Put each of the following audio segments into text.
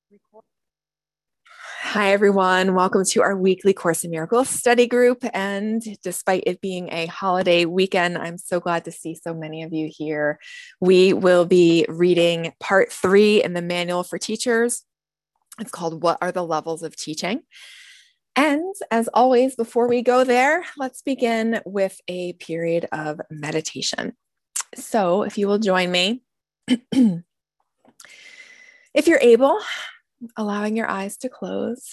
Hi, everyone. Welcome to our weekly Course in Miracles study group. And despite it being a holiday weekend, I'm so glad to see so many of you here. We will be reading part 3 in the Manual for Teachers. It's called What Are the Levels of Teaching? And as always, before we go there, let's begin with a period of meditation. So if you will join me, if you're able, allowing your eyes to close.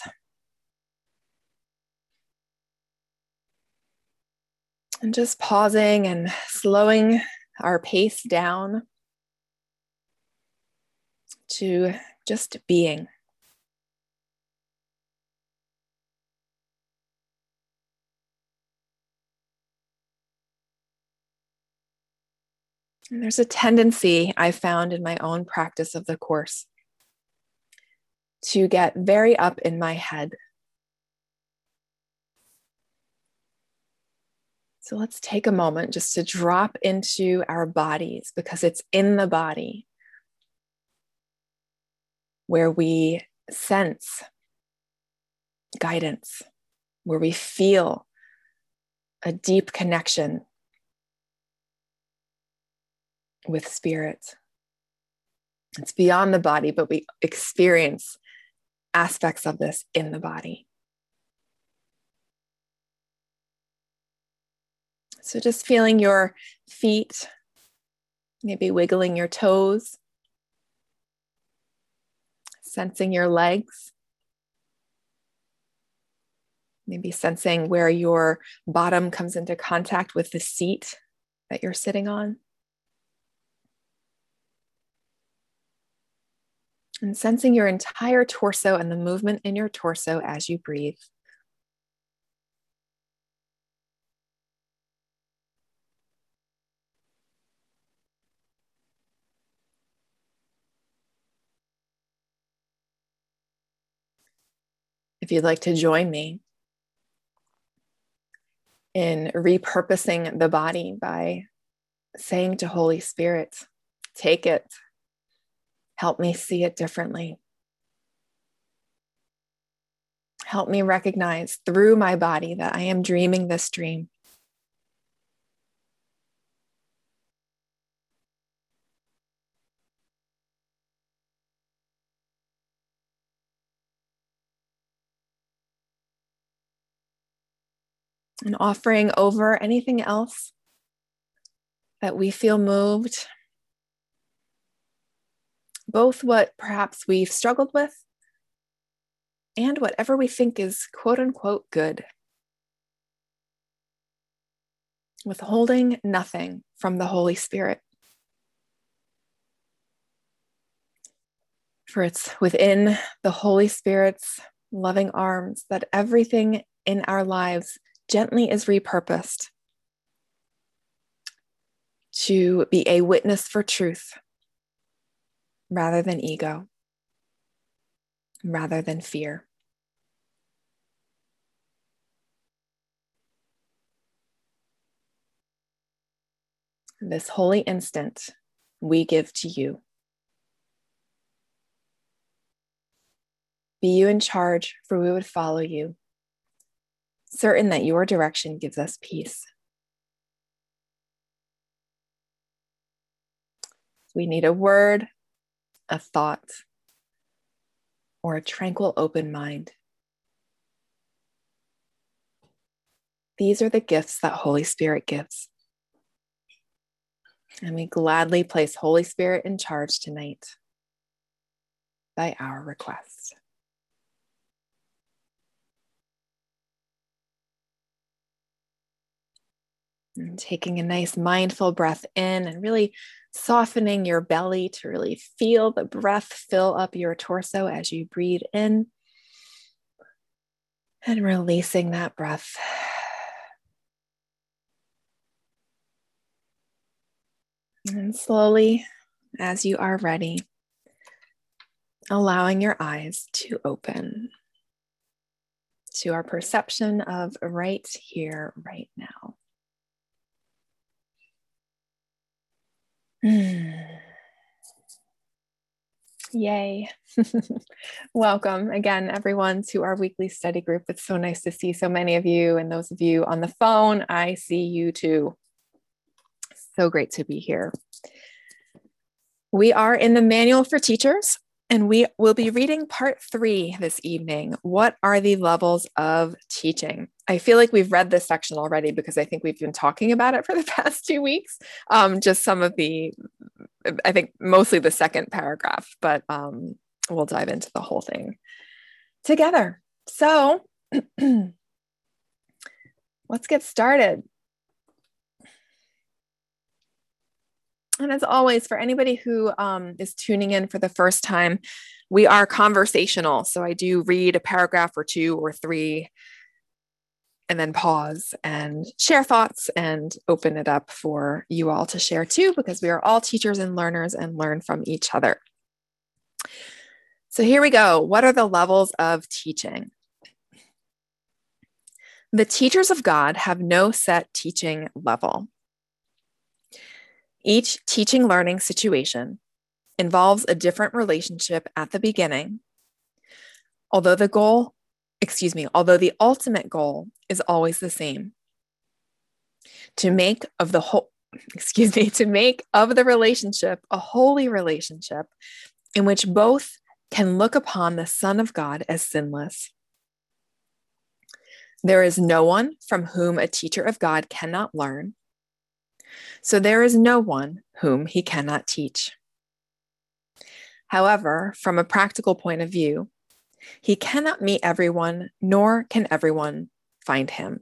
And just pausing and slowing our pace down to just being. And there's a tendency I found in my own practice of the Course to get very up in my head. So let's take a moment just to drop into our bodies, because it's in the body where we sense guidance, where we feel a deep connection with spirit. It's beyond the body, but we experience aspects of this in the body. So just feeling your feet, maybe wiggling your toes, sensing your legs, maybe sensing where your bottom comes into contact with the seat that you're sitting on. And sensing your entire torso and the movement in your torso as you breathe. If you'd like to join me in repurposing the body by saying to Holy Spirit, take it, help me see it differently. Help me recognize through my body that I am dreaming this dream. And offering over anything else that we feel moved, both what perhaps we've struggled with and whatever we think is quote unquote good. Withholding nothing from the Holy Spirit. For it's within the Holy Spirit's loving arms that everything in our lives gently is repurposed to be a witness for truth rather than ego, rather than fear. This holy instant we give to you. Be you in charge, for we would follow you, certain that your direction gives us peace. We need a word, a thought, or a tranquil open mind. These are the gifts that Holy Spirit gives. And we gladly place Holy Spirit in charge tonight by our request. And taking a nice mindful breath in and really softening your belly to really feel the breath fill up your torso as you breathe in, and releasing that breath. And slowly, as you are ready, allowing your eyes to open to our perception of right here, right now. Yay. Welcome again, everyone, to our weekly study group. It's so nice to see so many of you, and those of you on the phone, I see you too. So great to be here. We are in the Manual for Teachers, and we will be reading part 3 this evening. What are the levels of teaching? I feel like we've read this section already because I think we've been talking about it for the past 2 weeks. Just some of I think mostly the second paragraph, but we'll dive into the whole thing together. So let's get started. And as always, for anybody who is tuning in for the first time, we are conversational. So I do read a paragraph or 2 or 3 and then pause and share thoughts and open it up for you all to share too, because we are all teachers and learners and learn from each other. So here we go. What are the levels of teaching? The teachers of God have no set teaching level. Each teaching learning situation involves a different relationship at the beginning, although the ultimate goal is always the same: to make of the relationship a holy relationship in which both can look upon the Son of God as sinless. There is no one from whom a teacher of God cannot learn, so there is no one whom he cannot teach. However, from a practical point of view, he cannot meet everyone, nor can everyone find him.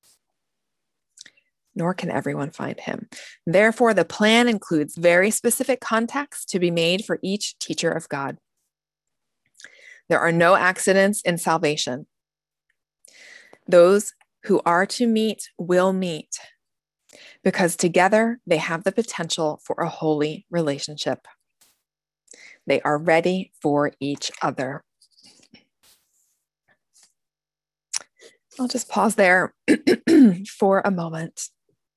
Therefore, the plan includes very specific contacts to be made for each teacher of God. There are no accidents in salvation. Those who are to meet will meet, because together they have the potential for a holy relationship. They are ready for each other. I'll just pause there for a moment.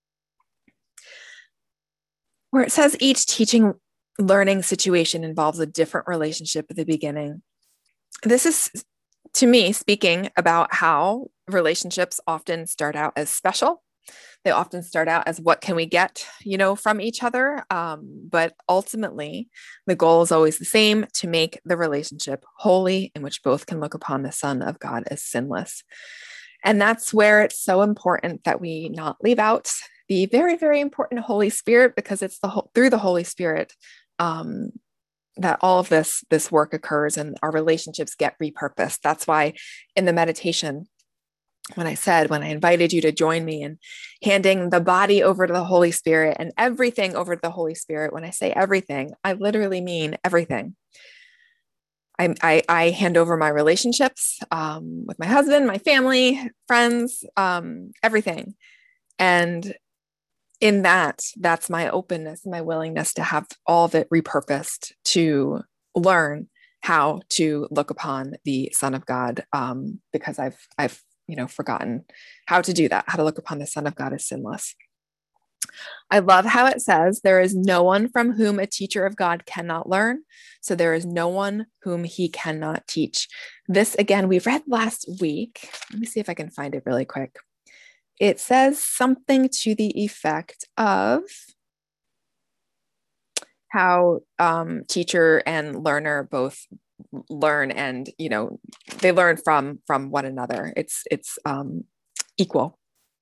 Where it says each teaching learning situation involves a different relationship at the beginning. This is, to me, speaking about how relationships often start out as special. They often start out as what can we get, from each other. But ultimately, the goal is always the same: to make the relationship holy, in which both can look upon the Son of God as sinless. And that's where it's so important that we not leave out the very, very important Holy Spirit, because it's through the Holy Spirit that all of this work occurs and our relationships get repurposed. That's why in the meditation, when I invited you to join me in handing the body over to the Holy Spirit and everything over to the Holy Spirit, when I say everything, I literally mean everything. I hand over my relationships with my husband, my family, friends, everything. And in that's my openness, my willingness to have all of it repurposed to learn how to look upon the Son of God, because I've forgotten how to do that, how to look upon the Son of God as sinless. I love how it says, there is no one from whom a teacher of God cannot learn, so there is no one whom he cannot teach. This, again, we read last week. Let me see if I can find it really quick. It says something to the effect of how teacher and learner both learn, and they learn from one another. It's equal.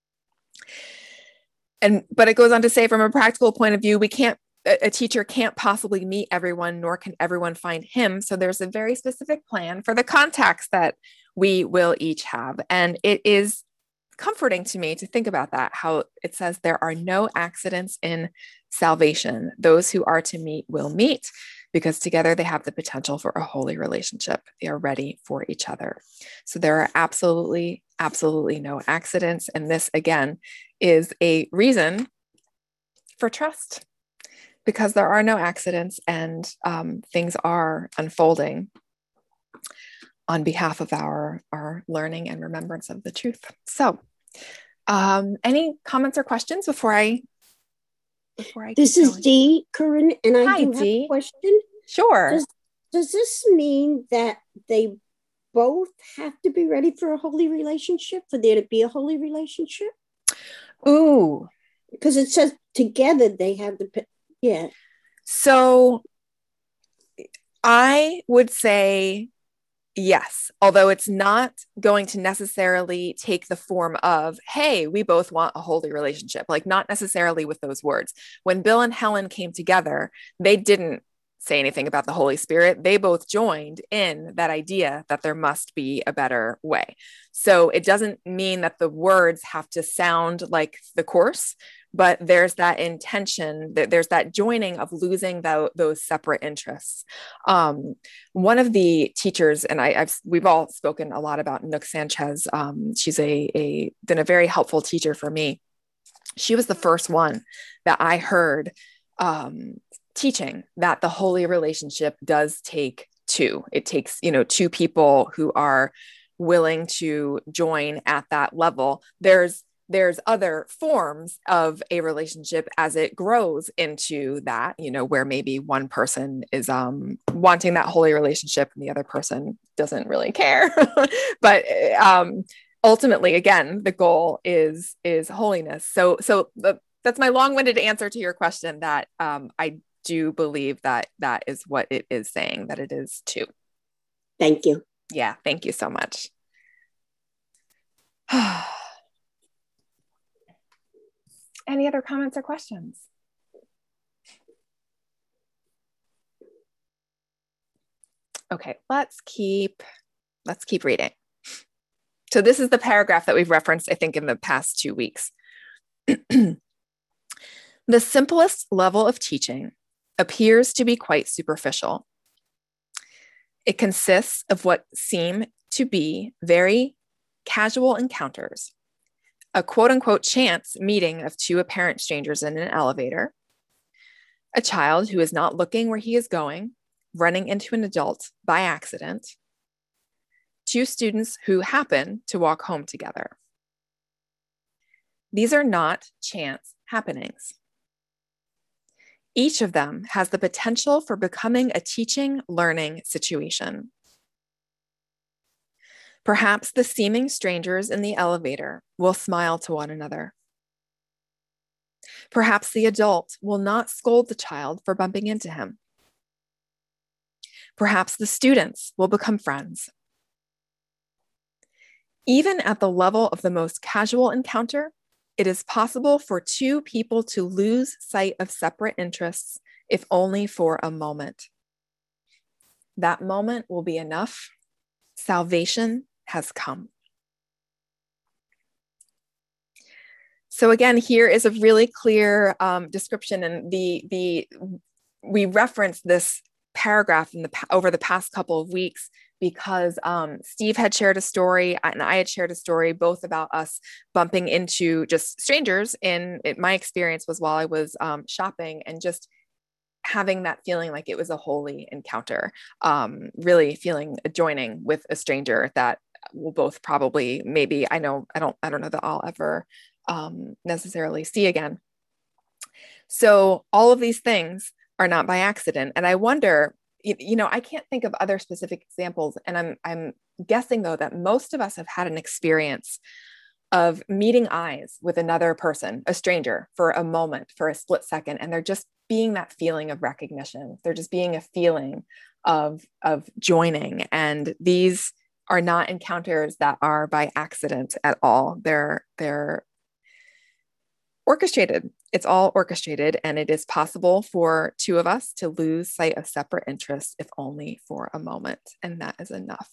But it goes on to say, from a practical point of view, a teacher can't possibly meet everyone, nor can everyone find him. So there's a very specific plan for the contacts that we will each have. And it is comforting to me to think about that, how it says there are no accidents in salvation. Those who are to meet will meet, because together they have the potential for a holy relationship. They are ready for each other. So there are absolutely no accidents. And this, again, is a reason for trust, because there are no accidents, and things are unfolding on behalf of our learning and remembrance of the truth. So any comments or questions before I This is Dee, Corinne, and I do have a question. Sure. does this mean that they both have to be ready for a holy relationship for there to be a holy relationship? Ooh. Because it says together they have the, yeah. So I would say yes, although it's not going to necessarily take the form of, hey, we both want a holy relationship, like not necessarily with those words. When Bill and Helen came together, they didn't say anything about the Holy Spirit. They both joined in that idea that there must be a better way. So it doesn't mean that the words have to sound like the course, but there's that intention, that there's that joining of losing those separate interests. One of the teachers, and we've all spoken a lot about Nook Sanchez. She's been a very helpful teacher for me. She was the first one that I heard teaching that the holy relationship does take two. It takes, two people who are willing to join at that level. There's other forms of a relationship as it grows into that, where maybe one person is wanting that holy relationship and the other person doesn't really care. But ultimately, again, the goal is holiness. That's my long-winded answer to your question, that I do believe that is what it is saying, that it is two. Thank you. Yeah, thank you so much. Any other comments or questions? Okay, let's keep reading. So this is the paragraph that we've referenced, I think, in the past 2 weeks. The simplest level of teaching appears to be quite superficial. It consists of what seem to be very casual encounters, a quote-unquote chance meeting of two apparent strangers in an elevator, a child who is not looking where he is going, running into an adult by accident, two students who happen to walk home together. These are not chance happenings. Each of them has the potential for becoming a teaching, learning situation. Perhaps the seeming strangers in the elevator will smile to one another. Perhaps the adult will not scold the child for bumping into him. Perhaps the students will become friends. Even at the level of the most casual encounter, it is possible for two people to lose sight of separate interests, if only for a moment. That moment will be enough. Salvation has come. So again, here is a really clear description, and we referenced this paragraph over the past couple of weeks because Steve had shared a story and I had shared a story, both about us bumping into just strangers. My experience was while I was shopping, and just having that feeling like it was a holy encounter, really feeling a joining with a stranger that we'll both probably, maybe, I don't know that I'll ever necessarily see again. So all of these things are not by accident. And I wonder, I can't think of other specific examples. And I'm guessing, though, that most of us have had an experience of meeting eyes with another person, a stranger, for a moment, for a split second, and they're just being that feeling of recognition. They're just being a feeling of joining. And these are not encounters that are by accident at all. They're orchestrated. It's all orchestrated, and it is possible for two of us to lose sight of separate interests, if only for a moment, and that is enough.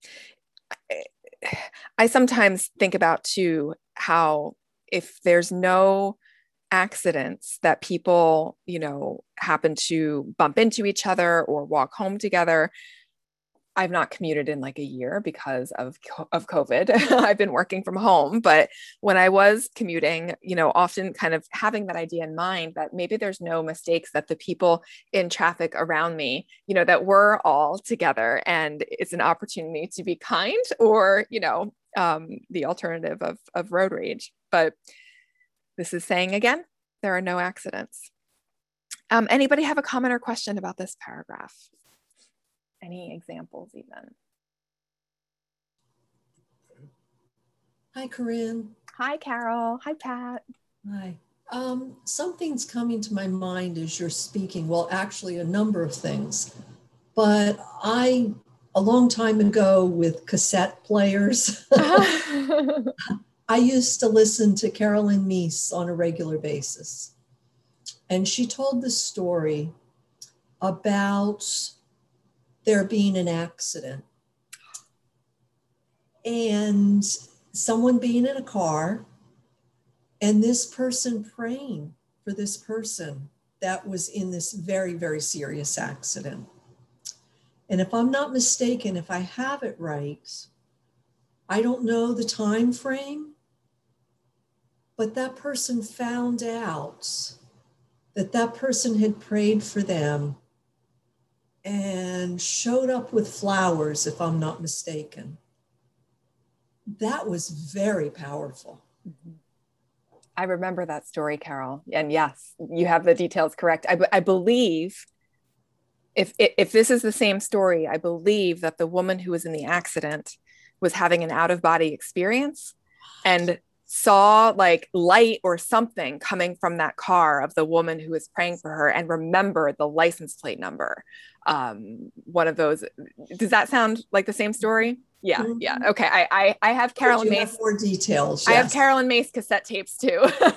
I sometimes think about, too, how if there's no accidents that people, happen to bump into each other or walk home together. I've not commuted in like a year because of COVID. I've been working from home, but when I was commuting, often kind of having that idea in mind that maybe there's no mistakes, that the people in traffic around me, that we're all together, and it's an opportunity to be kind, or, the alternative of road rage. But this is saying, again, there are no accidents. Anybody have a comment or question about this paragraph? any examples even. Hi, Corinne. Hi, Carol. Hi, Pat. Hi. Something's coming to my mind as you're speaking. Well, actually, a number of things. But a long time ago with cassette players, I used to listen to Carolyn Meese on a regular basis. And she told this story about there being an accident and someone being in a car and this person praying for this person that was in this very, very serious accident. And if I'm not mistaken, if I have it right, I don't know the time frame, but that person found out that that person had prayed for them and showed up with flowers, if I'm not mistaken. That was very powerful. Mm-hmm. I remember that story, Carol. And yes, you have the details correct. I believe if this is the same story, I believe that the woman who was in the accident was having an out-of-body experience and saw like light or something coming from that car of the woman who was praying for her and remembered the license plate number. One of those. Does that sound like the same story? Yeah. Mm-hmm. Yeah. Okay. I have Carolyn Mace. Have more details. Yes. I have Carolyn Mace cassette tapes too.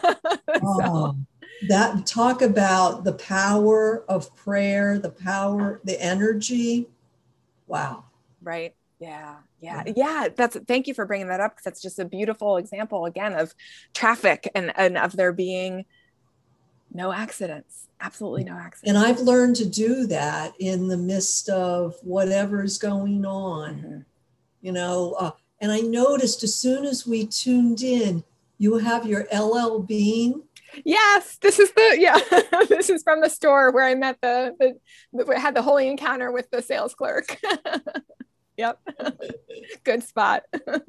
That talk about the power of prayer, the power, the energy. Wow. Right. Yeah. Thank you for bringing that up, because that's just a beautiful example again of traffic and of there being no accidents, absolutely no accidents. And I've learned to do that in the midst of whatever's going on, mm-hmm. And I noticed as soon as we tuned in, you have your LL Bean. Yes, this is this is from the store where I met had the holy encounter with the sales clerk. Yep. Good spot.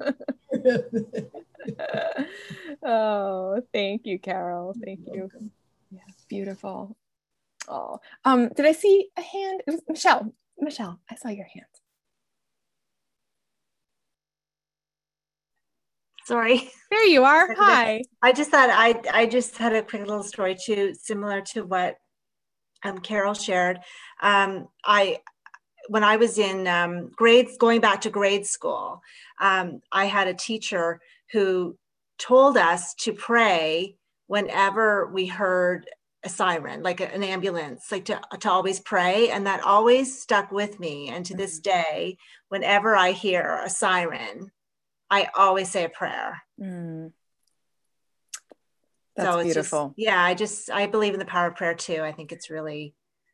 Oh, thank you, Carol. Thank you. Yeah, beautiful. Oh, did I see a hand? It was Michelle. Michelle, I saw your hand. Sorry. There you are. Hi. I just thought I just had a quick little story too, similar to what Carol shared. When I was in going back to grade school, I had a teacher who told us to pray whenever we heard a siren, like an ambulance, like to always pray. And that always stuck with me. And to this day, whenever I hear a siren, I always say a prayer. Mm. That's so beautiful. I believe in the power of prayer too. I think it's really,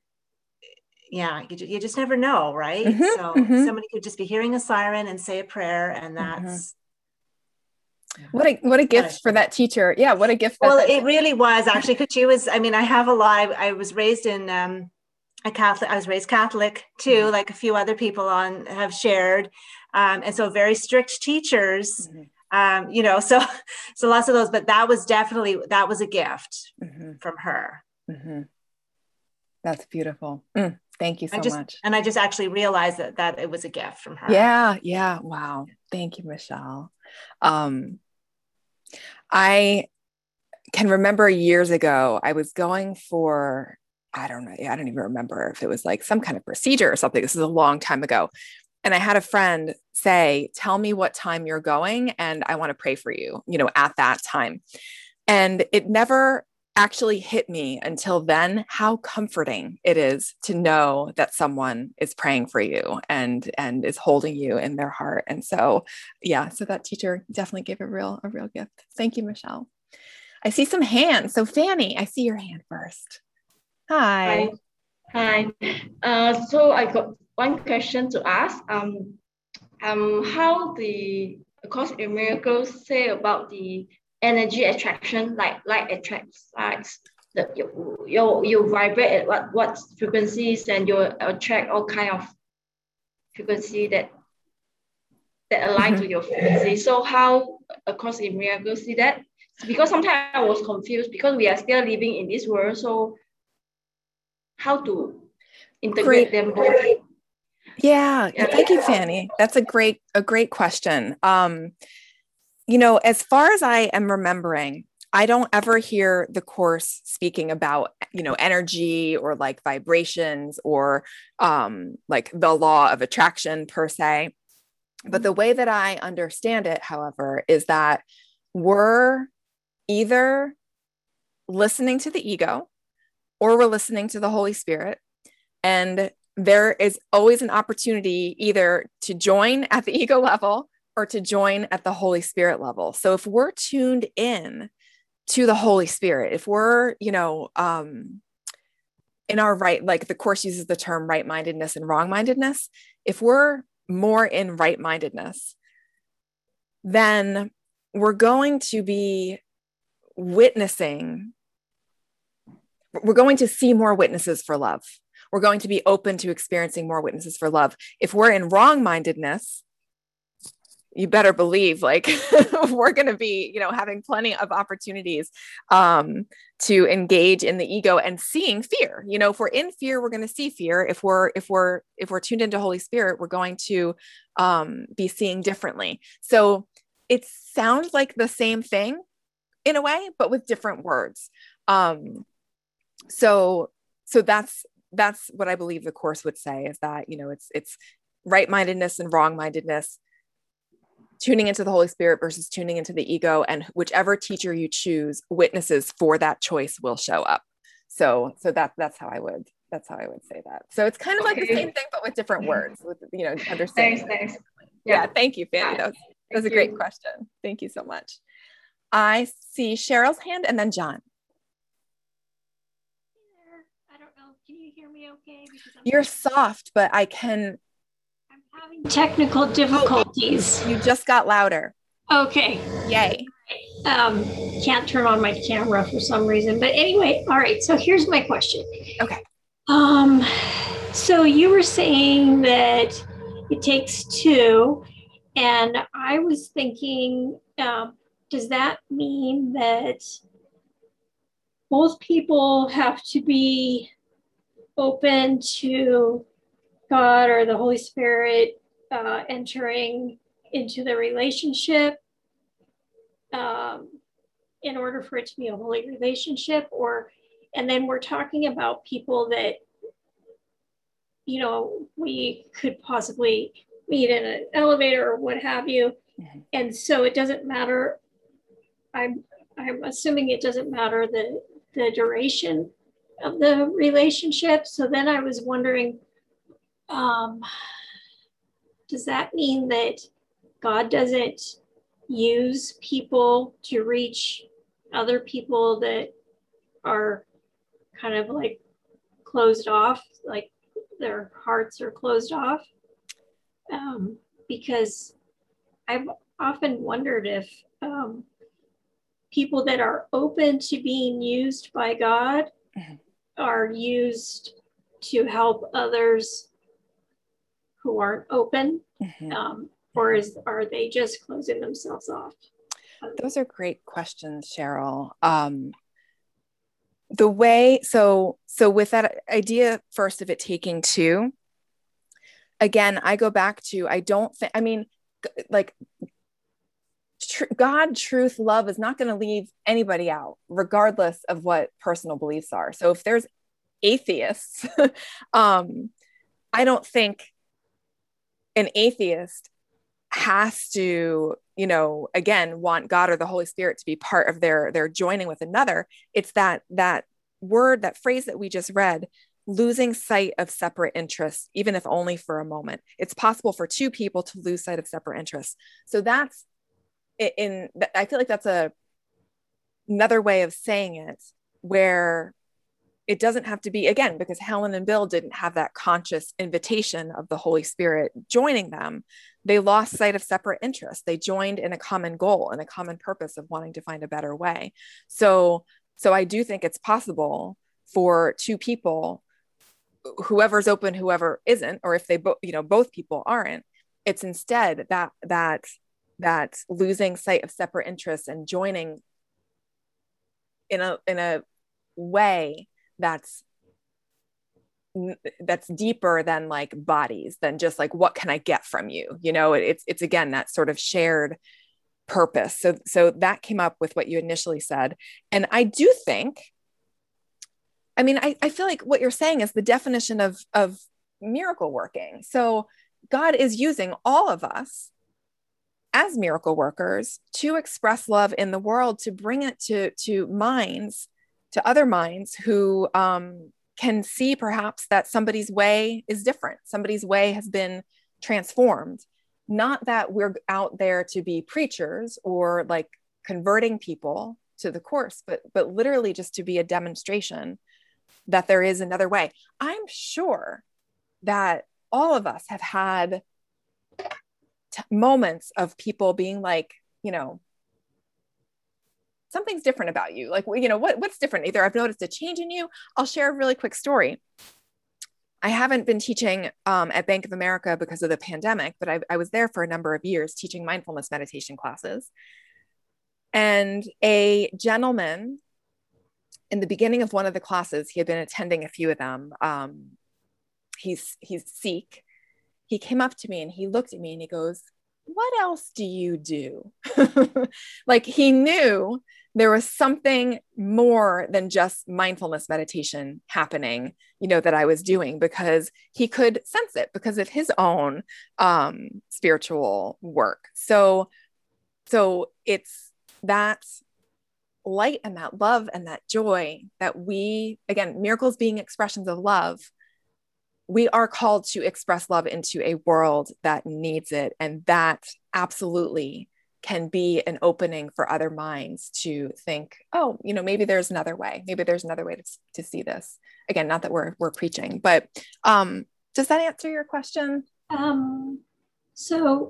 you just never know, right? Mm-hmm, so somebody could just be hearing a siren and say a prayer, and that's what a gift for that teacher. Yeah, what a gift. Well, it really was actually, because she was. I mean, I have a lot. I was raised in a Catholic. I was raised Catholic too, like a few other people have shared, and so very strict teachers. Mm-hmm. So lots of those. But that was a gift from her. Mm-hmm. That's beautiful. Thank you so much. And I just actually realized that it was a gift from her. Yeah. Wow. Thank you, Michelle. I can remember years ago, I was going for, I don't even remember if it was like some kind of procedure or something. This is a long time ago. And I had a friend say, tell me what time you're going and I want to pray for you, at that time. And it never actually hit me until then how comforting it is to know that someone is praying for you and is holding you in their heart. And so that teacher definitely gave a real gift. Thank you, Michelle. I see some hands. So Fanny, I see your hand first. Hi. So I got one question to ask. How the Course in Miracles say about the energy attraction, like light attracts lights, that you vibrate at what frequencies, and you attract all kind of frequency that align to your frequency. So how A Course in Miracles see that? Because sometimes I was confused, because we are still living in this world. So how to integrate them both? Yeah. Thank you, Fanny. That's a great question. As far as I am remembering, I don't ever hear the course speaking about, energy or like vibrations or like the law of attraction per se. But the way that I understand it, however, is that we're either listening to the ego or we're listening to the Holy Spirit. And there is always an opportunity either to join at the ego level or to join at the Holy Spirit level. So if we're tuned in to the Holy Spirit, if we're, in our right, like the course uses the term right-mindedness and wrong-mindedness, if we're more in right-mindedness, then we're going to be witnessing, we're going to see more witnesses for love. We're going to be open to experiencing more witnesses for love. If we're in wrong-mindedness, you better believe like we're going to be, having plenty of opportunities to engage in the ego and seeing fear. If we're in fear, we're going to see fear. If we're tuned into Holy Spirit, we're going to be seeing differently. So it sounds like the same thing in a way, but with different words. So that's what I believe the course would say, is that, it's right-mindedness and wrong-mindedness, tuning into the Holy Spirit versus tuning into the ego, and whichever teacher you choose, witnesses for that choice will show up. So that's how I would say that. So it's kind of like the same thing, but with different words, with, understanding. Thanks. Yeah. Thank you, Fanny. That was a great question. Thank you so much. I see Cheryl's hand and then John. I don't know. Can you hear me okay? Because You're soft, but I'm having technical difficulties. You just got louder. Okay. Yay. Can't turn on my camera for some reason. But anyway, all right. So here's my question. Okay. So you were saying that it takes two, and I was thinking, does that mean that both people have to be open to God or the Holy Spirit entering into the relationship in order for it to be a holy relationship? And then we're talking about people that, we could possibly meet in an elevator or what have you. Mm-hmm. And so it doesn't matter. I'm assuming it doesn't matter the duration of the relationship. So then I was wondering, does that mean that God doesn't use people to reach other people that are kind of like closed off, like their hearts are closed off? Because I've often wondered if people that are open to being used by God are used to help others who aren't open, or are they just closing themselves off? Those are great questions, Cheryl. The way, so with that idea first of it taking two, again, I go back to, I don't think, I mean, like God, truth, love is not going to leave anybody out, regardless of what personal beliefs are. So if there's atheists, I don't think an atheist has to, again, want God or the Holy Spirit to be part of their joining with another. It's that word, that phrase that we just read, losing sight of separate interests, even if only for a moment. It's possible for two people to lose sight of separate interests. So that's I feel like that's another way of saying it, where it doesn't have to be, again, because Helen and Bill didn't have that conscious invitation of the Holy Spirit joining them. They lost sight of separate interests. They joined in a common goal and a common purpose of wanting to find a better way. So I do think it's possible for two people, whoever's open, whoever isn't, or if they both people aren't, it's instead that losing sight of separate interests and joining in a way that's that's deeper than like bodies, than just like, what can I get from you? You know, it's again, that sort of shared purpose. So that came up with what you initially said. And I do think, I mean, I feel like what you're saying is the definition of miracle working. So God is using all of us as miracle workers to express love in the world, to bring it to minds, to other minds who can see perhaps that somebody's way is different. Somebody's way has been transformed. Not that we're out there to be preachers or like converting people to the course, but literally just to be a demonstration that there is another way. I'm sure that all of us have had moments of people being like, you know, something's different about you. Like, you know, what's different? Either I've noticed a change in you. I'll share a really quick story. I haven't been teaching at Bank of America because of the pandemic, but I was there for a number of years teaching mindfulness meditation classes. And a gentleman, in the beginning of one of the classes, he had been attending a few of them. He's Sikh. He came up to me and he looked at me and he goes, "What else do you do?" Like he knew there was something more than just mindfulness meditation happening, you know, that I was doing, because he could sense it because of his own spiritual work. So it's that light and that love and that joy that we, again, miracles being expressions of love, we are called to express love into a world that needs it. And that absolutely can be an opening for other minds to think, oh, you know, maybe there's another way. Maybe there's another way to see this. Again, not that we're preaching, but does that answer your question? So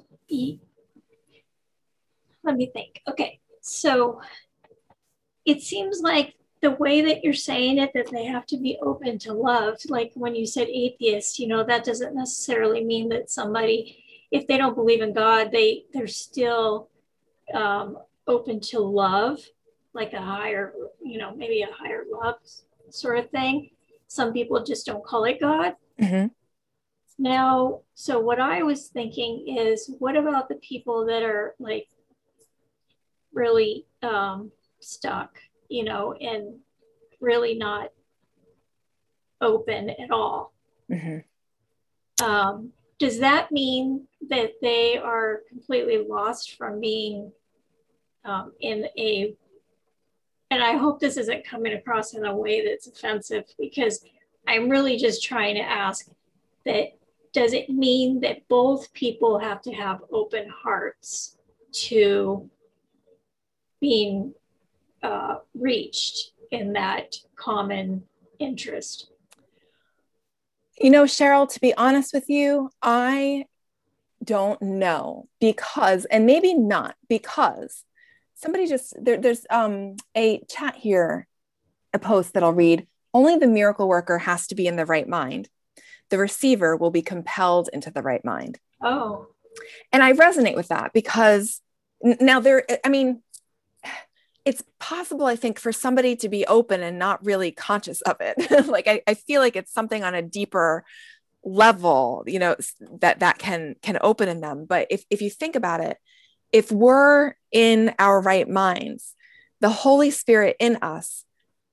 let me think. Okay. So it seems like the way that you're saying it, that they have to be open to love, like when you said atheist, you know, that doesn't necessarily mean that somebody, if they don't believe in God, they're still open to love, like a higher, you know, maybe a higher love sort of thing. Some people just don't call it God. Mm-hmm. Now, so what I was thinking is, what about the people that are like really stuck, you know, and really not open at all? Mm-hmm. Does that mean that they are completely lost from being in a, and I hope this isn't coming across in a way that's offensive, because I'm really just trying to ask that, does it mean that both people have to have open hearts to being reached in that common interest? You know, Cheryl, to be honest with you, I don't know, because, and maybe not, because somebody just, there's a chat here, a post that I'll read. Only the miracle worker has to be in the right mind. The receiver will be compelled into the right mind. Oh. And I resonate with that, because now I mean, it's possible, I think, for somebody to be open and not really conscious of it. Like, I feel like it's something on a deeper level, you know, that can open in them. But if you think about it, if we're in our right minds, the Holy Spirit in us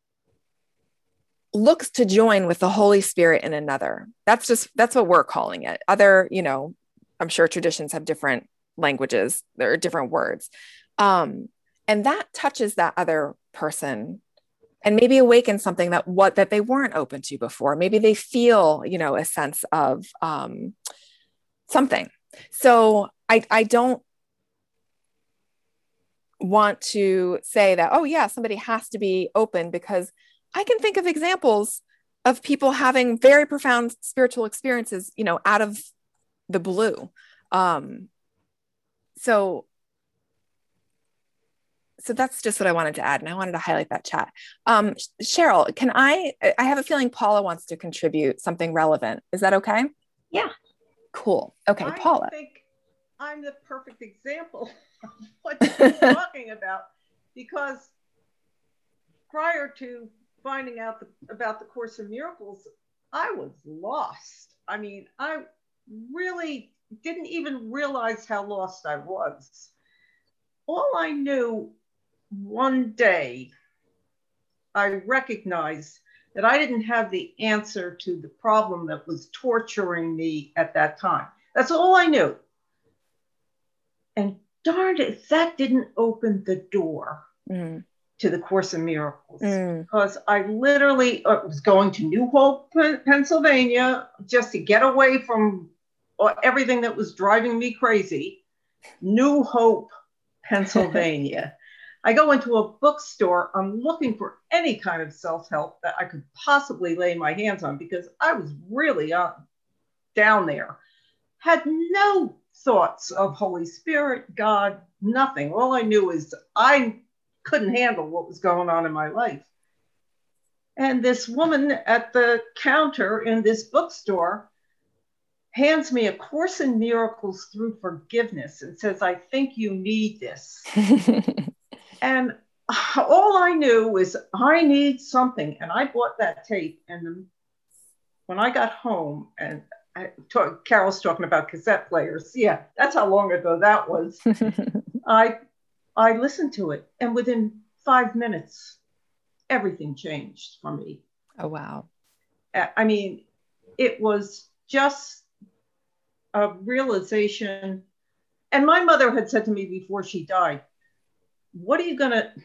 looks to join with the Holy Spirit in another. That's what we're calling it. Other, you know, I'm sure traditions have different languages, there are different words. And that touches that other person and maybe awakens something that they weren't open to before. Maybe they feel, you know, a sense of something. So I don't want to say that, oh yeah, somebody has to be open, because I can think of examples of people having very profound spiritual experiences, you know, out of the blue. So that's just what I wanted to add. And I wanted to highlight that chat. Cheryl, I have a feeling Paula wants to contribute something relevant. Is that okay? Yeah. Cool. Okay, Paula. I think I'm the perfect example of what you're talking about, because prior to finding out about the Course in Miracles, I was lost. I mean, I really didn't even realize how lost I was. All I knew, one day, I recognized that I didn't have the answer to the problem that was torturing me at that time. That's all I knew. And darned if that didn't open the door to the Course in Miracles. Because I literally was going to New Hope, Pennsylvania, just to get away from everything that was driving me crazy. New Hope, Pennsylvania. I go into a bookstore. I'm looking for any kind of self-help that I could possibly lay my hands on, because I was really down there. Had no thoughts of Holy Spirit, God, nothing. All I knew is I couldn't handle what was going on in my life. And this woman at the counter in this bookstore hands me A Course in Miracles Through Forgiveness and says, I think you need this. And all I knew was I need something. And I bought that tape. And when I got home, and Carol's talking about cassette players. Yeah, that's how long ago that was. I listened to it. And within 5 minutes, everything changed for me. Oh, wow. I mean, it was just a realization. And my mother had said to me before she died, what are you going to,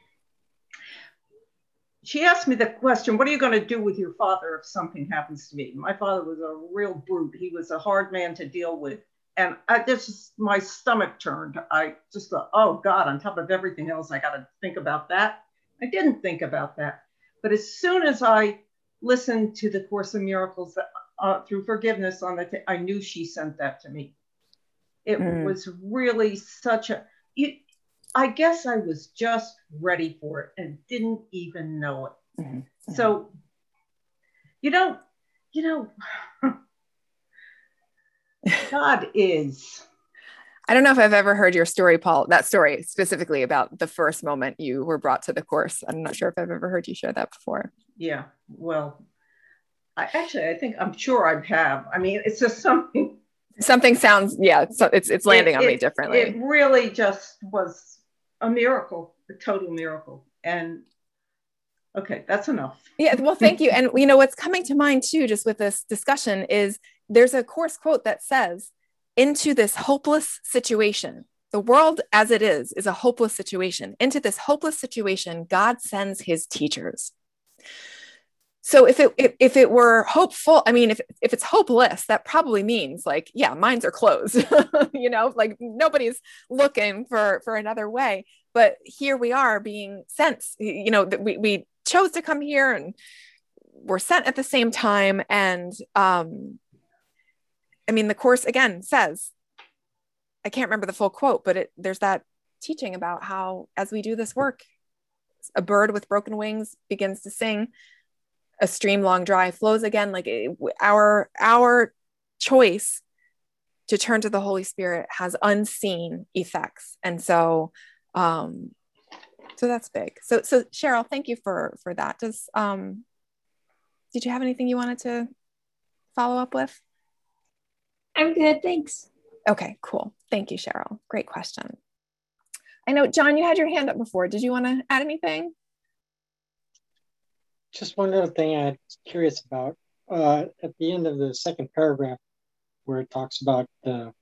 she asked me the question, what are you going to do with your father if something happens to me? My father was a real brute. He was a hard man to deal with. And my stomach turned. I just thought, oh God, on top of everything else, I got to think about that. I didn't think about that. But as soon as I listened to the Course in Miracles through forgiveness I knew she sent that to me. It was really such I guess I was just ready for it and didn't even know it. So, God is. I don't know if I've ever heard your story, Paul, that story specifically about the first moment you were brought to the Course. I'm not sure if I've ever heard you share that before. Yeah, well, I'm sure I have. I mean, it's just something sounds, so it's landing on me differently. It really just was a miracle, a total miracle. And okay, that's enough. Yeah, well, thank you. And what's coming to mind too, just with this discussion, is there's a Course quote that says, into this hopeless situation, the world as it is a hopeless situation. Into this hopeless situation, God sends his teachers. So if it were hopeful, I mean, if it's hopeless, that probably means minds are closed, nobody's looking for another way. But here we are being sent, we chose to come here and we're sent at the same time. And the Course again says, I can't remember the full quote, but there's that teaching about how, as we do this work, a bird with broken wings begins to sing, a stream long dry flows again. Our choice to turn to the Holy Spirit has unseen effects. And so that's big. So Cheryl, thank you for that. Did you have anything you wanted to follow up with? I'm good, thanks. Okay, cool. Thank you, Cheryl. Great question. I know, John, you had your hand up before. Did you want to add anything? Just one little thing I was curious about. At the end of the second paragraph, where it talks about the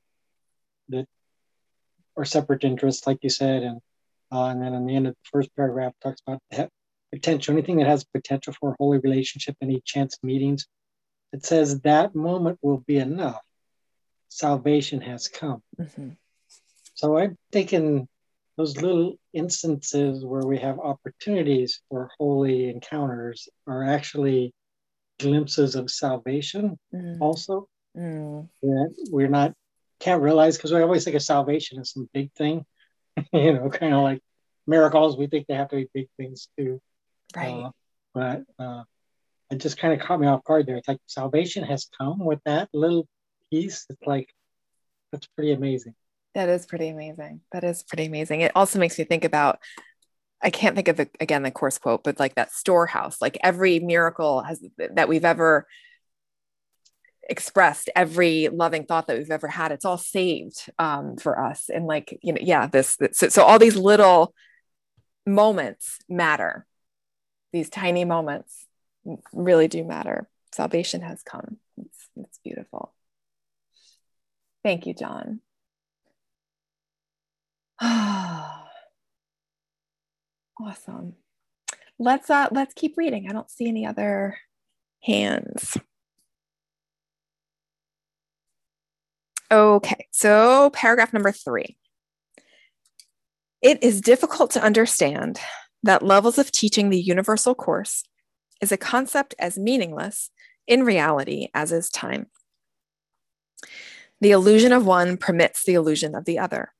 separate interests, like you said, and then in the end of the first paragraph, it talks about the potential, anything that has potential for a holy relationship, any chance meetings. It says that moment will be enough. Salvation has come. Mm-hmm. So I'm thinking those little instances where we have opportunities for holy encounters are actually glimpses of salvation also. That can't realize, because we always think of salvation as some big thing, kind of like miracles. We think they have to be big things too. Right. But it just kind of caught me off guard there. It's like salvation has come with that little piece. It's like, that's pretty amazing. That is pretty amazing. It also makes me think about, I can't think of the Course quote, but like that storehouse, like every miracle that we've ever expressed every loving thought that we've ever had. It's all saved for us. And like, you know, yeah, so all these little moments matter. These tiny moments really do matter. Salvation has come. It's beautiful. Thank you, John. Awesome. Let's keep reading. I don't see any other hands. Okay, so paragraph number 3. It is difficult to understand that levels of teaching the universal course is a concept as meaningless in reality as is time. The illusion of one permits the illusion of the other.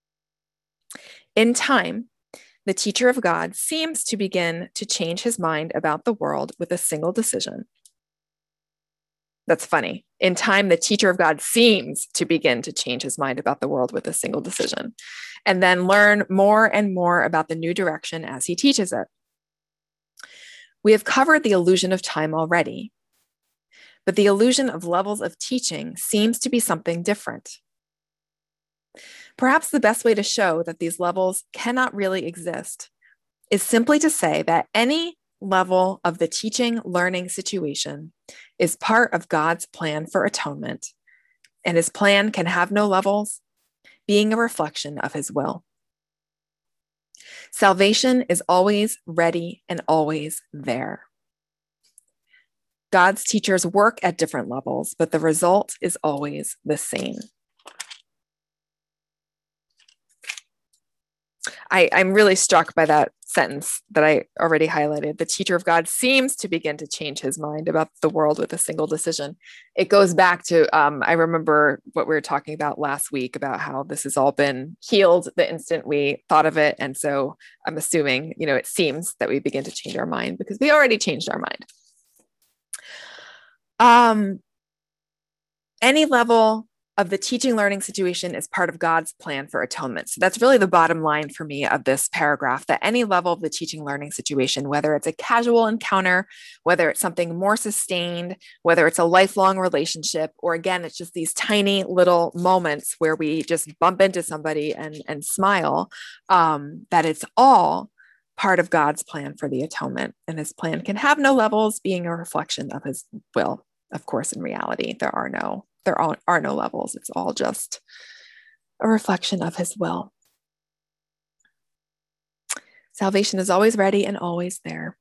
In time, the teacher of God seems to begin to change his mind about the world with a single decision. That's funny. In time, the teacher of God seems to begin to change his mind about the world with a single decision, and then learn more and more about the new direction as he teaches it. We have covered the illusion of time already, but the illusion of levels of teaching seems to be something different. Perhaps the best way to show that these levels cannot really exist is simply to say that any level of the teaching learning situation is part of God's plan for atonement, and his plan can have no levels, being a reflection of his will. Salvation is always ready and always there. God's teachers work at different levels, but the result is always the same. I'm really struck by that sentence that I already highlighted. The teacher of God seems to begin to change his mind about the world with a single decision. It goes back to, I remember what we were talking about last week about how this has all been healed the instant we thought of it. And so I'm assuming, you know, it seems that we begin to change our mind because we already changed our mind. Any level of the teaching learning situation is part of God's plan for atonement. So that's really the bottom line for me of this paragraph, that any level of the teaching learning situation, whether it's a casual encounter, whether it's something more sustained, whether it's a lifelong relationship, or again, it's just these tiny little moments where we just bump into somebody and smile, that it's all part of God's plan for the atonement. And his plan can have no levels, being a reflection of his will. Of course, in reality, there are no levels. It's all just a reflection of his will. Salvation is always ready and always there.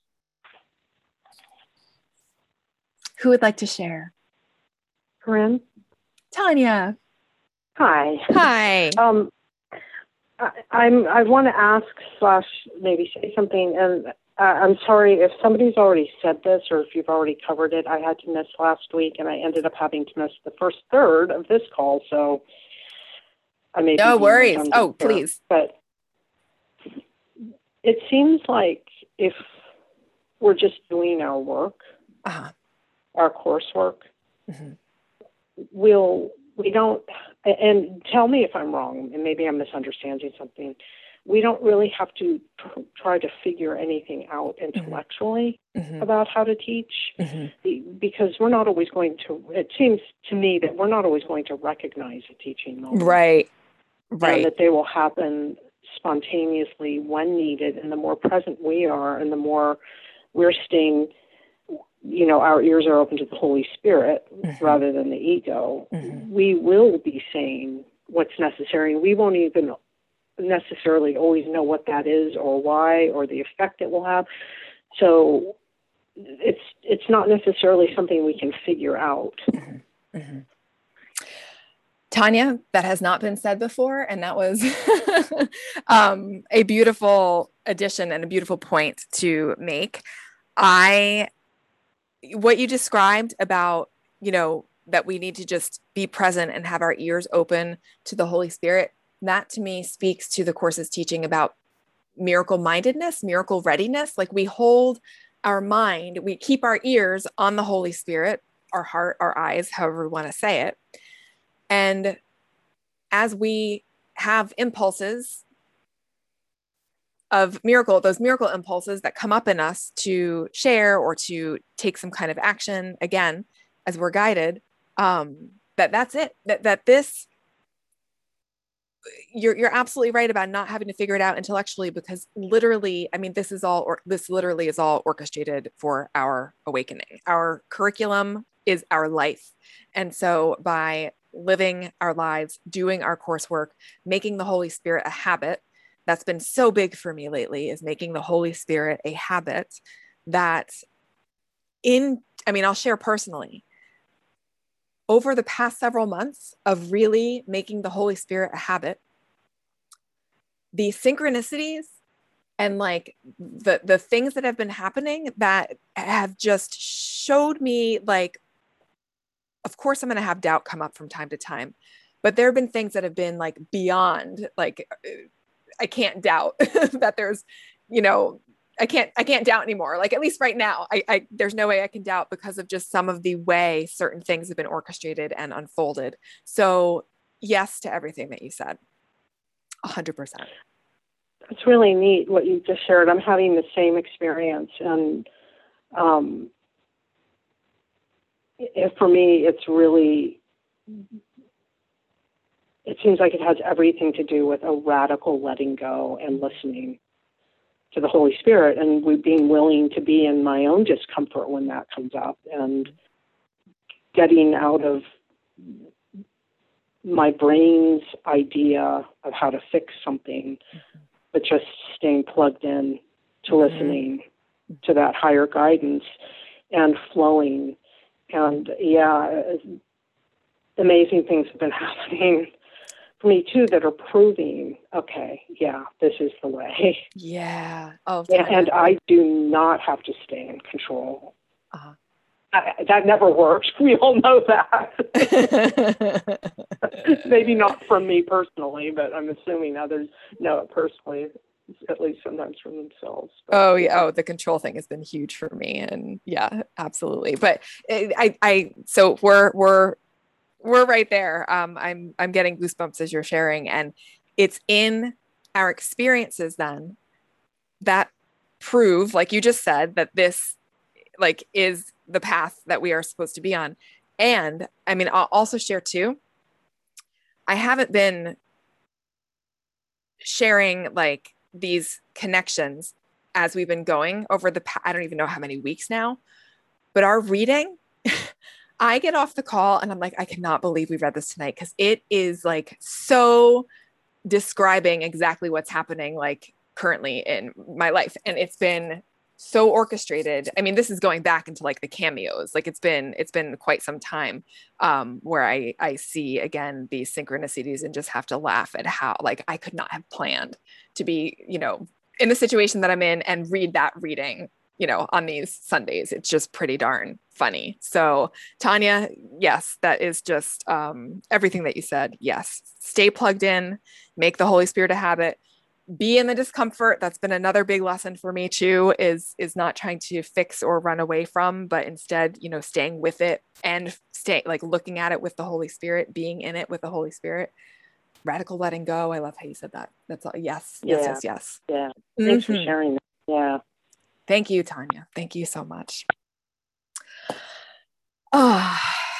Who would like to share? Corinne? Tanya. Hi. Hi. I want to ask / maybe say something, and I'm sorry if somebody's already said this or if you've already covered it. I had to miss last week, and I ended up having to miss the first third of this call, so I may no worries. Oh, please. But it seems like if we're just doing our work, our coursework, we don't, and tell me if I'm wrong, and maybe I'm misunderstanding something. We don't really have to try to figure anything out intellectually about how to teach, because we're not always going to, it seems to me that we're not always going to recognize a teaching moment. Right. And that they will happen spontaneously when needed. And the more present we are and the more we're staying, you know, our ears are open to the Holy Spirit rather than the ego, we will be saying what's necessary. We won't even necessarily always know what that is or why or the effect it will have. So it's not necessarily something we can figure out. Tanya, that has not been said before, and that was a beautiful addition and a beautiful point to make. What you described about, you know, that we need to just be present and have our ears open to the Holy Spirit, that to me speaks to the Course's teaching about miracle mindedness, miracle readiness. Like we hold our mind, we keep our ears on the Holy Spirit, our heart, our eyes, however we want to say it. And as we have impulses of miracle, those miracle impulses that come up in us to share or to take some kind of action, again, as we're guided, that's it, that this, you're absolutely right about not having to figure it out intellectually, because literally, I mean, this literally is all orchestrated for our awakening. Our curriculum is our life. And so by living our lives, doing our coursework, making the Holy Spirit a habit, that's been so big for me lately, is making the Holy Spirit a habit. That I'll share personally, over the past several months of really making the Holy Spirit a habit, the synchronicities and like the things that have been happening that have just showed me, like, of course I'm going to have doubt come up from time to time, but there have been things that have been like beyond, like, I can't doubt that there's, I can't doubt anymore. Like, at least right now, there's no way I can doubt, because of just some of the way certain things have been orchestrated and unfolded. So yes to everything that you said. 100%. It's really neat what you just shared. I'm having the same experience. And for me, it's really, it seems like it has everything to do with a radical letting go and listening to the Holy Spirit, and being willing to be in my own discomfort when that comes up, and getting out of my brain's idea of how to fix something, but just staying plugged in to listening to that higher guidance and flowing. And amazing things have been happening for me too, that are proving, okay, this is the way. Yeah. Oh, and I do not have to stay in control. That never works. We all know that. Maybe not from me personally, but I'm assuming others know it personally, at least sometimes from themselves. But, Oh, the control thing has been huge for me. And yeah, absolutely. But so we're right there. I'm getting goosebumps as you're sharing, and it's in our experiences then that prove, like you just said, that this like is the path that we are supposed to be on. And I mean, I'll also share too, I haven't been sharing like these connections as we've been going over I don't even know how many weeks now, but our reading, I get off the call and I'm like, I cannot believe we read this tonight, because it is like so describing exactly what's happening like currently in my life. And it's been so orchestrated. I mean, this is going back into like the cameos. Like it's been quite some time where I see again these synchronicities and just have to laugh at how like I could not have planned to be, in the situation that I'm in and read that reading, on these Sundays. It's just pretty darn funny. So Tanya, yes, that is just everything that you said. Yes. Stay plugged in, make the Holy Spirit a habit, be in the discomfort. That's been another big lesson for me too, is not trying to fix or run away from, but instead, staying with it and looking at it with the Holy Spirit, being in it with the Holy Spirit. Radical letting go. I love how you said that. That's all. Yes. Yeah. Thanks for sharing that. Yeah. Thank you, Tanya. Thank you so much. Oh,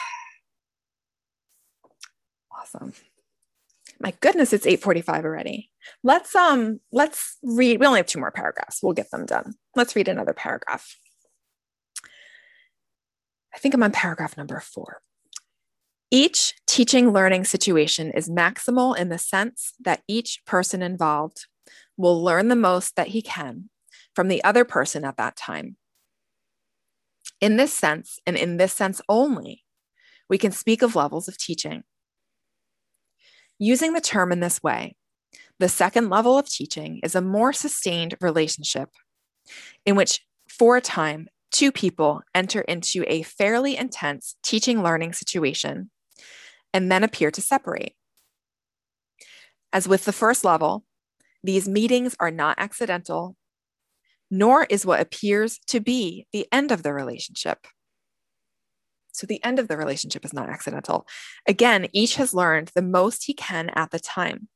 awesome. My goodness, it's 8:45 already. Let's read. We only have 2 more paragraphs. We'll get them done. Let's read another paragraph. I think I'm on paragraph number 4. Each teaching learning situation is maximal in the sense that each person involved will learn the most that he can from the other person at that time. In this sense, and in this sense only, we can speak of levels of teaching. Using the term in this way, the second level of teaching is a more sustained relationship in which, for a time, 2 people enter into a fairly intense teaching-learning situation and then appear to separate. As with the first level, these meetings are not accidental, nor is what appears to be the end of the relationship. So the end of the relationship is not accidental. Again, each has learned the most he can at that time.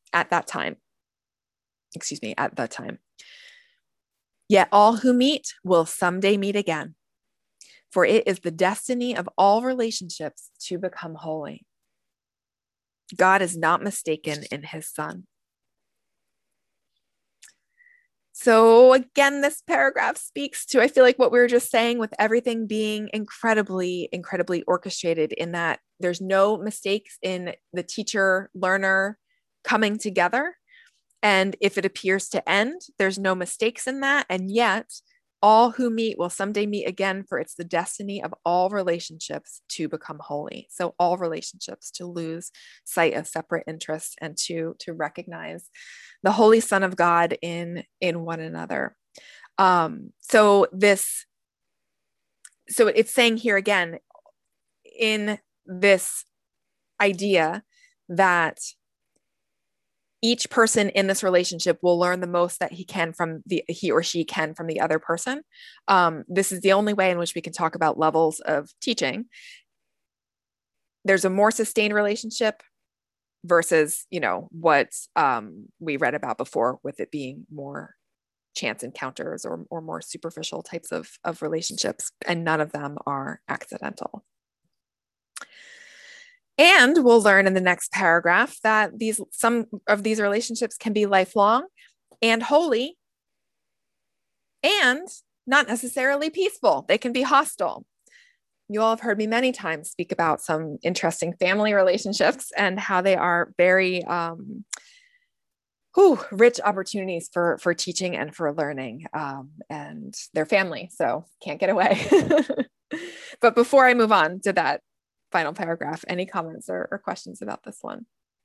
Yet all who meet will someday meet again. for it is the destiny of all relationships to become holy. God is not mistaken in his Son. So again, this paragraph speaks to, I feel like, what we were just saying, with everything being incredibly, incredibly orchestrated, in that there's no mistakes in the teacher-learner coming together. And if it appears to end, there's no mistakes in that. And yet all who meet will someday meet again, for it's the destiny of all relationships to become holy. So all relationships, to lose sight of separate interests and to recognize the Holy Son of God in one another. So it's saying here again, in this idea that each person in this relationship will learn the most that he or she can from the other person. This is the only way in which we can talk about levels of teaching. There's a more sustained relationship versus, what we read about before, with it being more chance encounters or more superficial types of relationships, and none of them are accidental. And we'll learn in the next paragraph that some of these relationships can be lifelong and holy, and not necessarily peaceful. They can be hostile. You all have heard me many times speak about some interesting family relationships and how they are very rich opportunities for teaching and for learning, and their family. So can't get away. But before I move on to that final paragraph, any comments or questions about this one?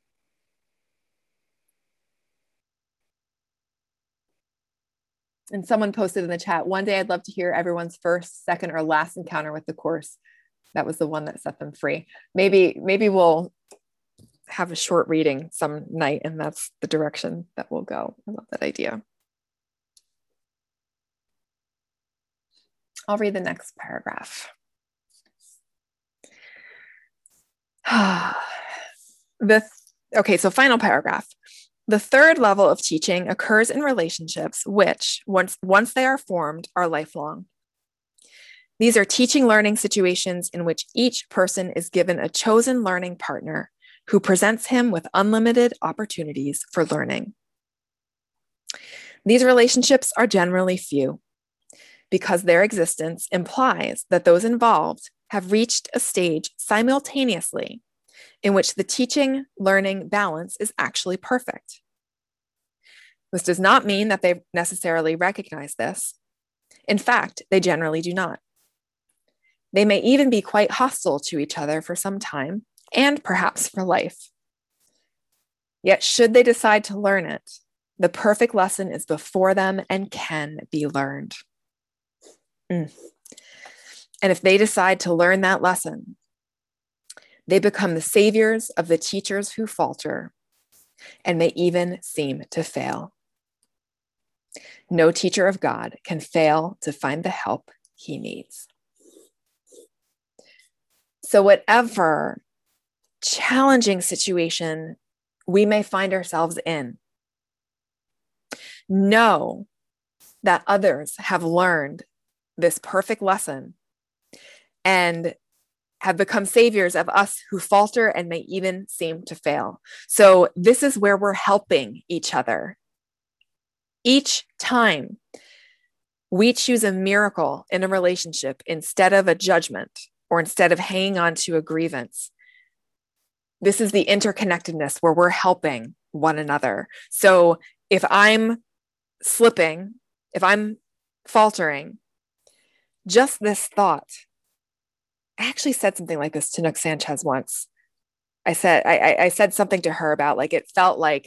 And someone posted in the chat, one day I'd love to hear everyone's first, second, or last encounter with the Course. That was the one that set them free. Maybe we'll have a short reading some night, and that's the direction that we'll go. I love that idea. I'll read the next paragraph. So final paragraph. The third level of teaching occurs in relationships which, once they are formed, are lifelong. These are teaching-learning situations in which each person is given a chosen learning partner who presents him with unlimited opportunities for learning. These relationships are generally few, because their existence implies that those involved have reached a stage simultaneously in which the teaching-learning balance is actually perfect. This does not mean that they necessarily recognize this. In fact, they generally do not. They may even be quite hostile to each other for some time, and perhaps for life. Yet, should they decide to learn it, the perfect lesson is before them and can be learned. And if they decide to learn that lesson, they become the saviors of the teachers who falter and may even seem to fail. No teacher of God can fail to find the help he needs. So whatever challenging situation we may find ourselves in, know that others have learned this perfect lesson and have become saviors of us who falter and may even seem to fail. So this is where we're helping each other. Each time we choose a miracle in a relationship instead of a judgment, or instead of hanging on to a grievance, this is the interconnectedness where we're helping one another. So if I'm slipping, if I'm faltering, just this thought. I actually said something like this to Nook Sanchez once. I said something to her about, like, it felt like,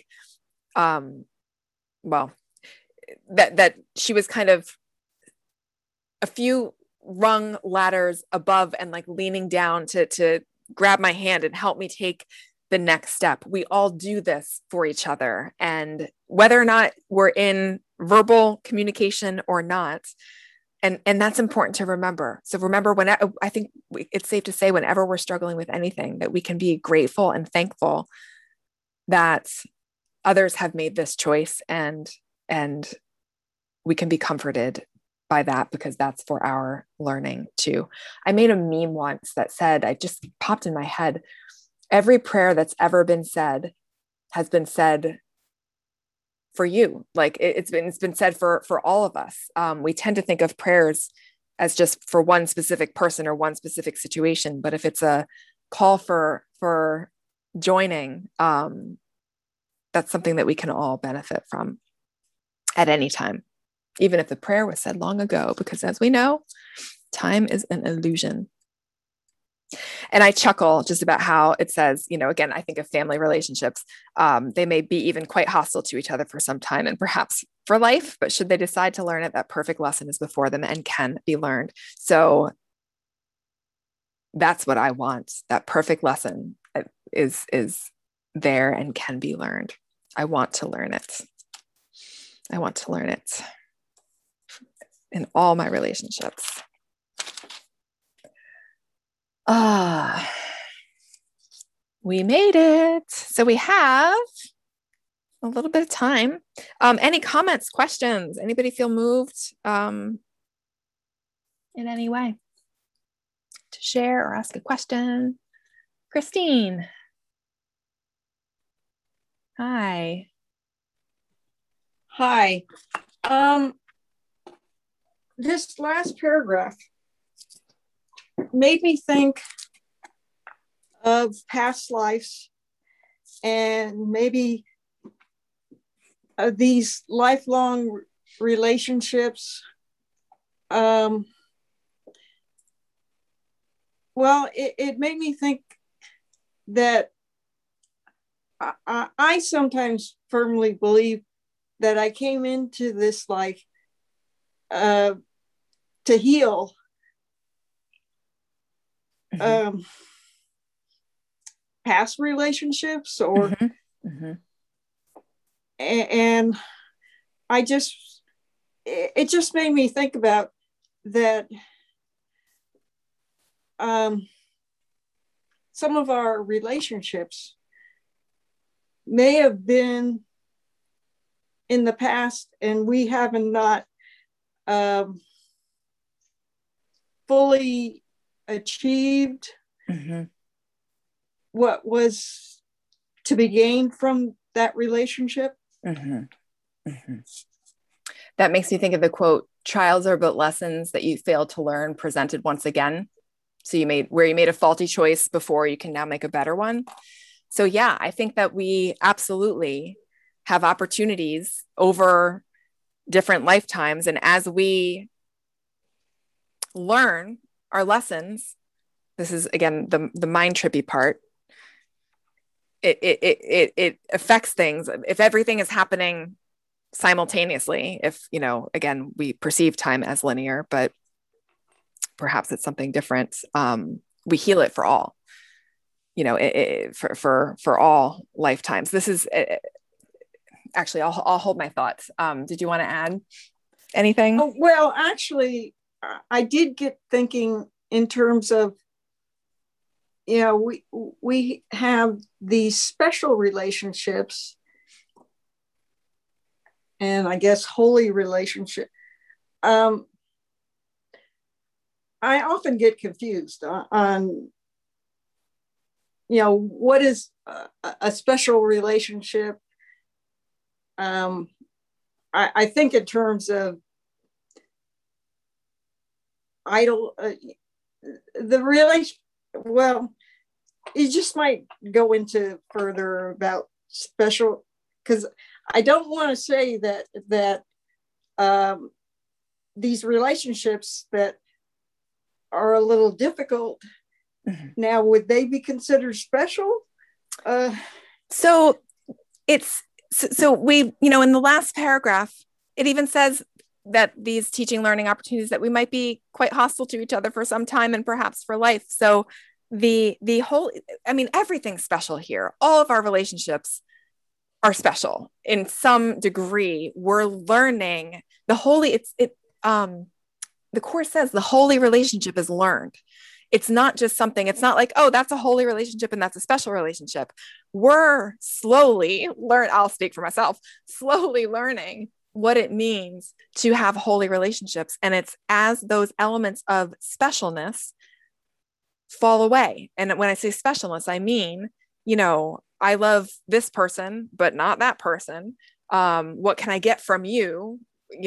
that she was kind of a few rung ladders above and like leaning down to grab my hand and help me take the next step. We all do this for each other. And whether or not we're in verbal communication or not, and that's important to remember. So remember, I think it's safe to say, whenever we're struggling with anything, that we can be grateful and thankful that others have made this choice, and we can be comforted by that, because that's for our learning too. I made a meme once that said, I just popped in my head, every prayer that's ever been said has been said for you. Like it's been said for all of us. We tend to think of prayers as just for one specific person or one specific situation, but if it's a call for joining, that's something that we can all benefit from at any time, even if the prayer was said long ago, because as we know, time is an illusion. And I chuckle just about how it says, again, I think of family relationships. They may be even quite hostile to each other for some time and perhaps for life, but should they decide to learn it, that perfect lesson is before them and can be learned. So that's what I want. That perfect lesson is there and can be learned. I want to learn it. I want to learn it in all my relationships. We made it. So we have a little bit of time. Any comments, questions? Anybody feel moved in any way to share or ask a question? Christine. Hi. Hi. This last paragraph made me think of past lives and maybe these lifelong relationships. Well, it made me think that I sometimes firmly believe that I came into this life to heal past relationships or and it just made me think about that some of our relationships may have been in the past and we haven't not fully achieved what was to be gained from that relationship. That makes me think of the quote, "Trials are but lessons that you failed to learn, presented once again." So you made a faulty choice before, you can now make a better one. So yeah, I think that we absolutely have opportunities over different lifetimes. And as we learn our lessons, this is again the mind trippy part, it affects things. If everything is happening simultaneously, if again, we perceive time as linear, but perhaps it's something different, we heal it for all, for all lifetimes. This is actually, I'll hold my thoughts. Did you want to add anything? Oh, well, actually, I did get thinking in terms of, we have these special relationships and I guess holy relationship. I often get confused on what is a special relationship. I think in terms of the relation, well, you just might go into further about special, because I don't want to say that these relationships that are a little difficult now, would they be considered special? So we, in the last paragraph, it even says that these teaching learning opportunities, that we might be quite hostile to each other for some time and perhaps for life. So the whole, everything's special here. All of our relationships are special in some degree. We're learning the holy, the Course says the holy relationship is learned. It's not just something, it's not like, oh, that's a holy relationship and that's a special relationship. We're slowly I'll speak for myself, slowly learning what it means to have holy relationships. And it's as those elements of specialness fall away. And when I say specialness, I mean, I love this person, but not that person. What can I get from you?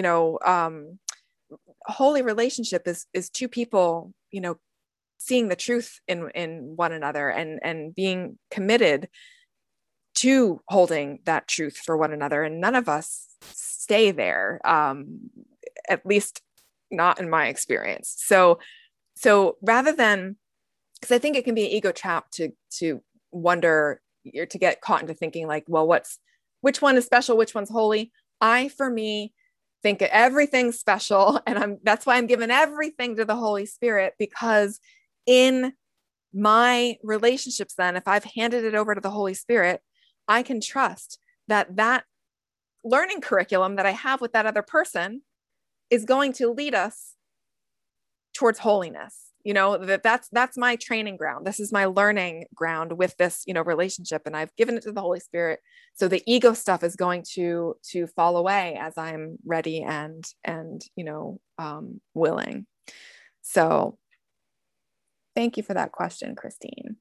Holy relationship is two people, seeing the truth in one another and being committed to holding that truth for one another. And none of us stay there, at least not in my experience. So rather than, because I think it can be an ego trap to wonder, or to get caught into thinking like, well, which one is special? Which one's holy? For me, think everything's special. And that's why I'm giving everything to the Holy Spirit, because in my relationships, then if I've handed it over to the Holy Spirit, I can trust that learning curriculum that I have with that other person is going to lead us towards holiness. That's my training ground. This is my learning ground with this, relationship. And I've given it to the Holy Spirit. So the ego stuff is going to fall away as I'm ready and willing. So thank you for that question, Christine.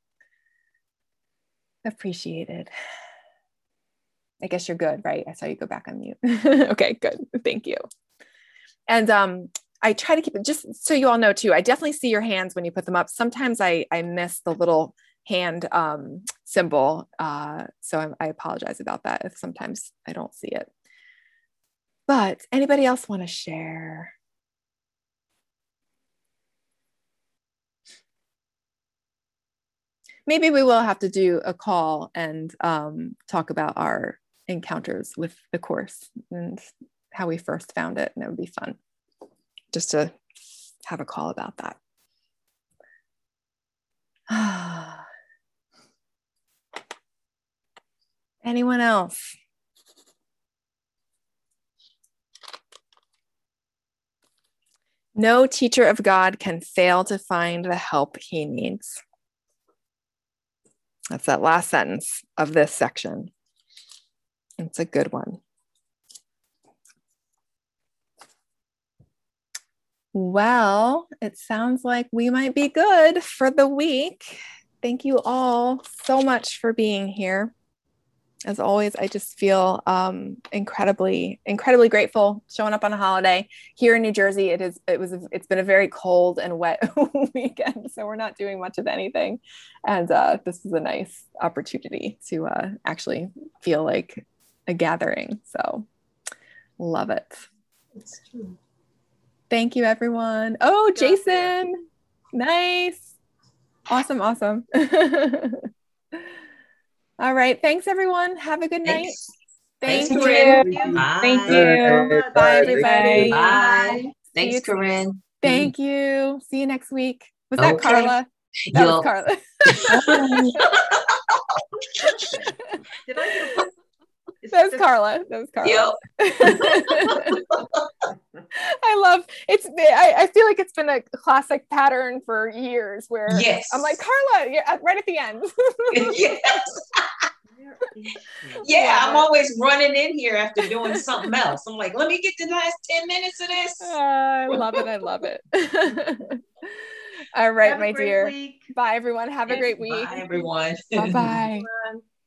Appreciated. I guess you're good, right? I saw you go back on mute. Okay, good. Thank you. And I try to keep it, just so you all know too, I definitely see your hands when you put them up. Sometimes I miss the little hand symbol. So I apologize about that if sometimes I don't see it. But anybody else want to share? Maybe we will have to do a call and talk about our encounters with the Course and how we first found it. And it would be fun just to have a call about that. Anyone else? No teacher of God can fail to find the help he needs. That's that last sentence of this section. It's a good one. Well, it sounds like we might be good for the week. Thank you all so much for being here. As always, I just feel incredibly grateful showing up on a holiday here in New Jersey. It's been a very cold and wet weekend, so we're not doing much of anything. And this is a nice opportunity to actually feel like a gathering. So love it. It's true. Thank you, everyone. Oh, Jason. Nice. Awesome. All right. Thanks, everyone. Have a good night. Thank you. Bye. Thank you. Bye, everybody. Bye. Thanks, Corinne. Thank you. See you next week. Was that Carla? That was Carla. Did I get a... That was Carla. I feel like it's been a classic pattern for years where I'm like, Carla, right at the end. Yeah, I'm always running in here after doing something else. I'm like, let me get the last 10 minutes of this. I love it. All right, my dear. Bye, everyone. Have a great week. Bye, everyone. Bye-bye.